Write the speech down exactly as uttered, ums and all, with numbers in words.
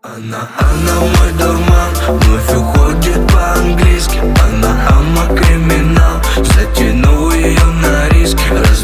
Она, она мой дурман, вновь уходит по-английски. Она ама криминал, затянул ее на риски.